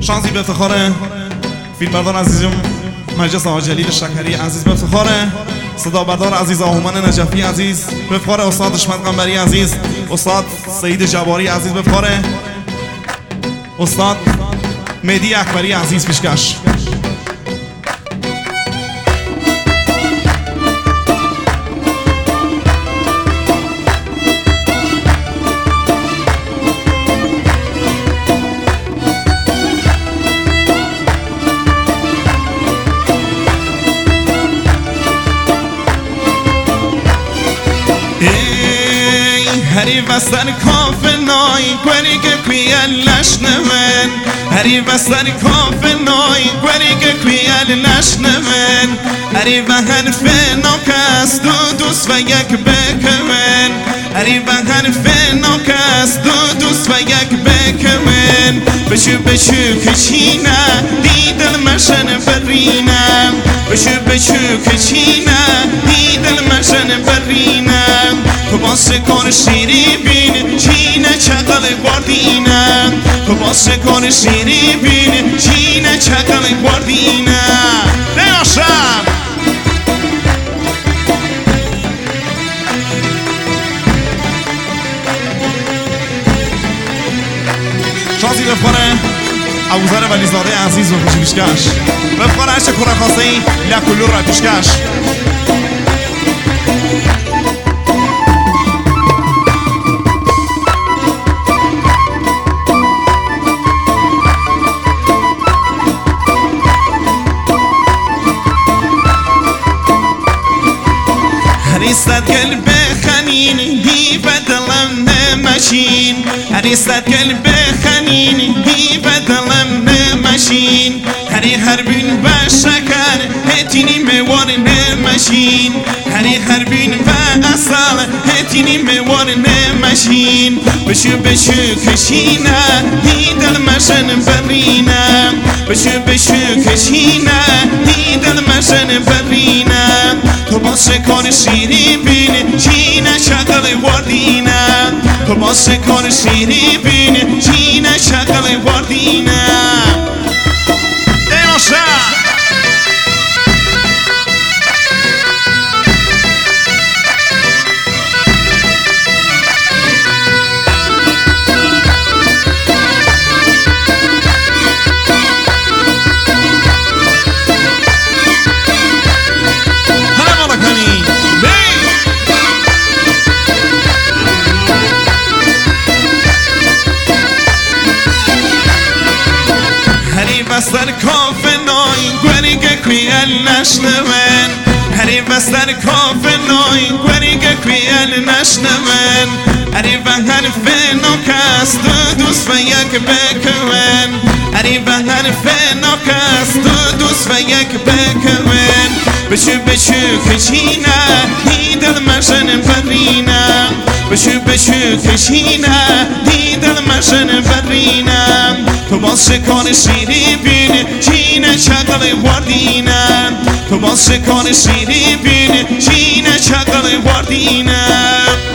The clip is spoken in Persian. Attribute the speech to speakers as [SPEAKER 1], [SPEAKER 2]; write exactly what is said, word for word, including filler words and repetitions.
[SPEAKER 1] شانسی به افتخار فیلمبردار عزیزم مجلس آقا جلیل شکری عزیز، به افتخار صدا بردار عزیز آهومن نجفی عزیز، به افتخار استاد حشمت قنبری عزیز، استاد سعید جباری عزیز، به افتخار استاد مهدی اکبری عزیز پیشکش.
[SPEAKER 2] هری بستر کافه نای گوری که کویل نشنون، هری بستر کافه نای گوری که کویل نشنون، هری به حرف ناکست دو دوست و یک بکمن، هری به حرف ناکست دو دوست و یک بکمن، بشو بشو کچینه دیدل مشن برینم، بشو بشو کچینه دیدل مشن برینم، تو باسه کار شیری بین چینه چقل گواردینم، تو باسه کار شیری بین چینه چقل گواردینم. نیاشم
[SPEAKER 1] شانسی بفخاره ابوذر ولیزاده عزیز و خوشی پیشکش، بفخاره عشق کره خواسته ای لکلور را پیشکش.
[SPEAKER 2] هریستد گل بخنین هی بدلم نمشین، هریستد گل بخنین هی بدلم نمشین، هری هر بین و شکر هتینی موار نمشین، هری هر بین و اصل هتینی موار نمشین، بشو بشو کشینه هی دل مشن برینم، بشو بشو کشینه هی دل مشن برینم، تو باسه کار شیری بین چینه شکل گواردینم، تو باسه کار شیری بین چینه شکل گواردینم. دیاشم بستر کافه نای گوری که کویل نشنون، هری بستر کافه نای گوری که کویل نشنون، هری به حرف ناکست دو دوست و یک بکون، هری به حرف ناکست دو دوست و یک بکون، بشو بشو کچینه هی دل مشن برینم، بشو بشو کچینه هی دل مشن برینم، تو باسه کار شیری بین چینه چقل گواردینم، تو باسه کار شیری بین چینه چقل گواردینم.